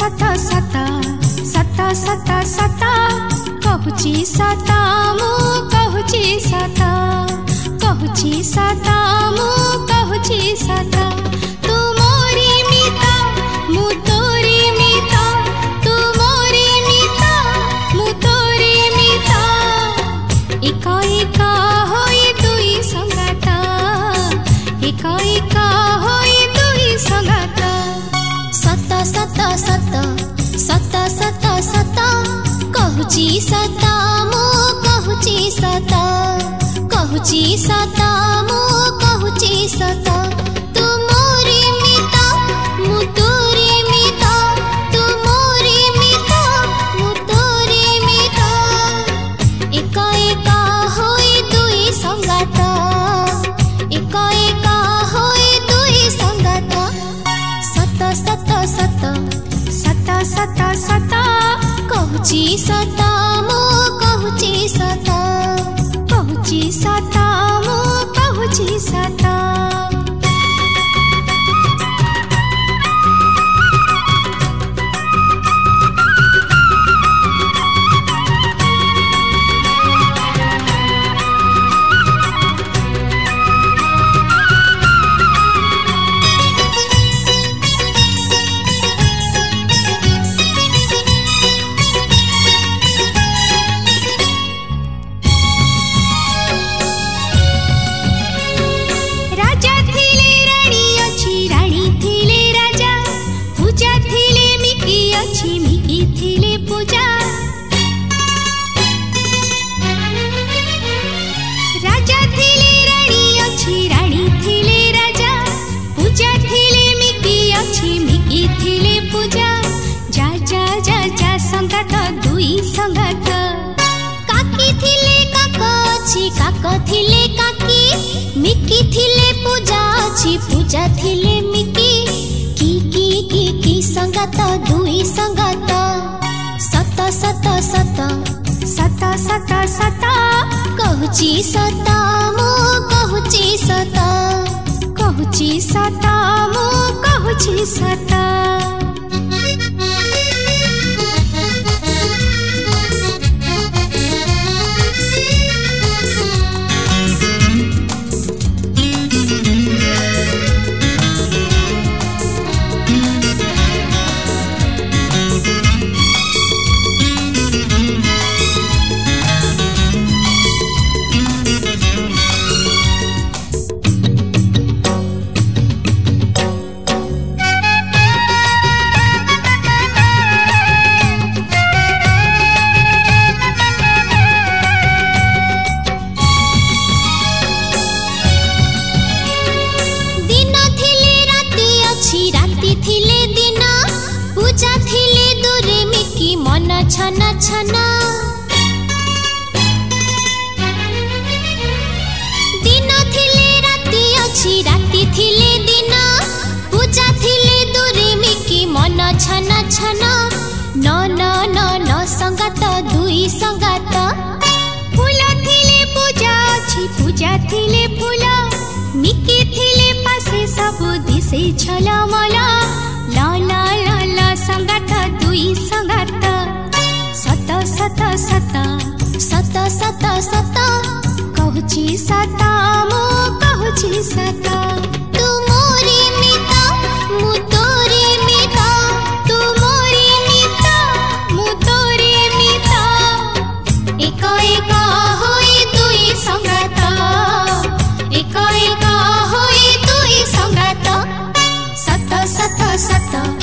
सत सत सत सत सत कहूची सत मु कहूची सत कहूची सत मु कहूची सत तू मोरी मिता मु तोरी मिता तू मोरी मिता मु तोरी मिता एका एका होई दुई संगात एका एका होई दुई संगात सत सत सत सत सत सत कहूची सत मु कहूची सत कहूची सत मु कहूची सत तू मोरी मिता मु तोरी मिता तू मोरी मिता मु तोरी मिता एका एका होई दुई संगात एका एका होई दुई संगात सत सत सत सत सत सत कहूची सत मु कहूची सत कहूची सत मु कहूची सत पूजा थिले मिकी की संगत दुई संगत सत सत सत सत सत सत कहूची सत मु कहूची सत कहूची सत मु कहूची सत छना छना दिन थिले राति अछि राति थिले दिन पूजा थिले दूरे मिकी मन छना छना न न न न संगात दुई संगात फूल थिले पूजा अछि पूजा थिले फूल मिकी थिले पासे सब दिसे झलमला ला ला ला ला संगात दुई संगात सत सत सत सत सत सत कहूची सत मु कहूची सत तू मोरी मिता मु तोरी मिता तू मोरी मिता मु तोरी मिता एका एका होई दुई संगात एका एका होई दुई संगात सत सत सत